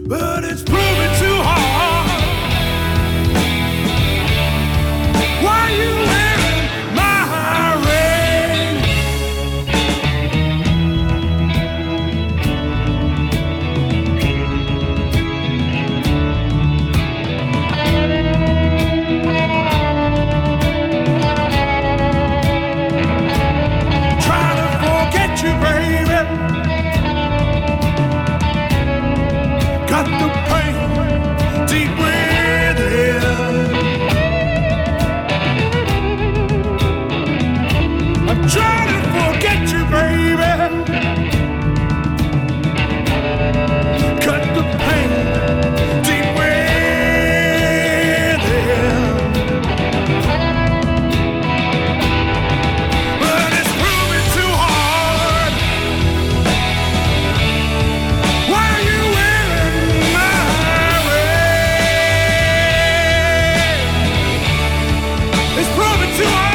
but it's proving too hard. Why you wearing my ring? Trying to forget you, baby. Got the pain deep within. I'm trying to forget you, baby. Got the pain deep within. But it's proving too hard. Why are you wearing my ring? It's proving too hard.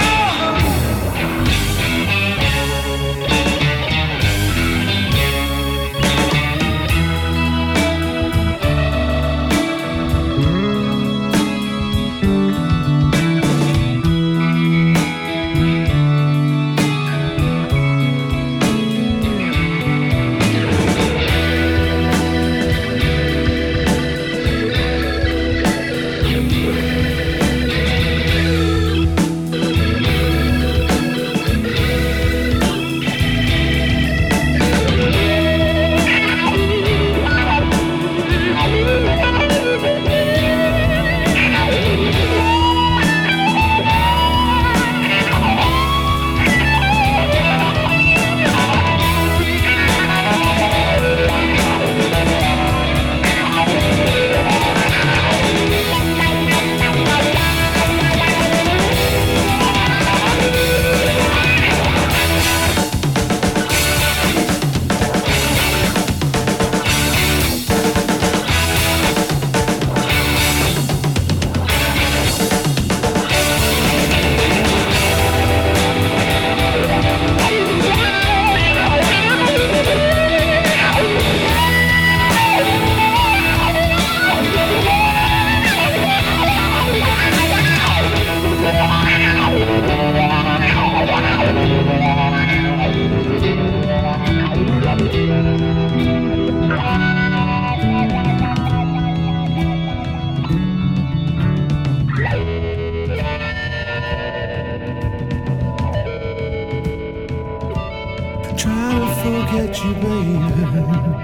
Trying to forget you, baby.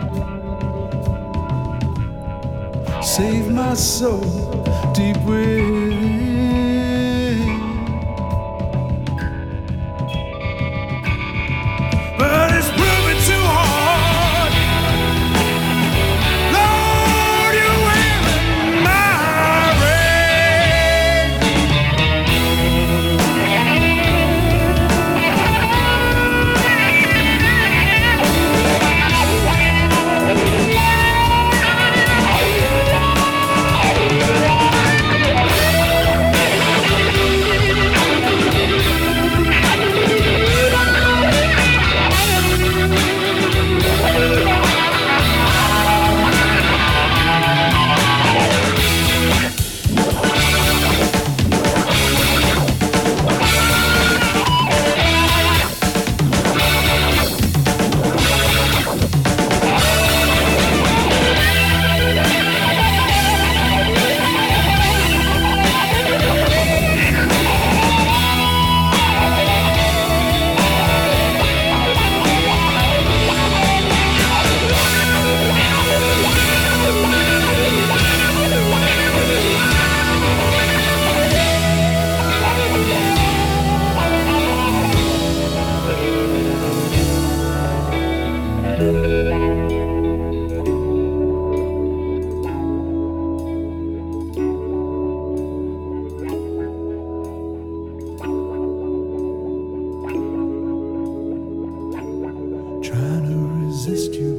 Save my soul deep within. But it's proving too hard. Lord, you're wearing my trying to resist you.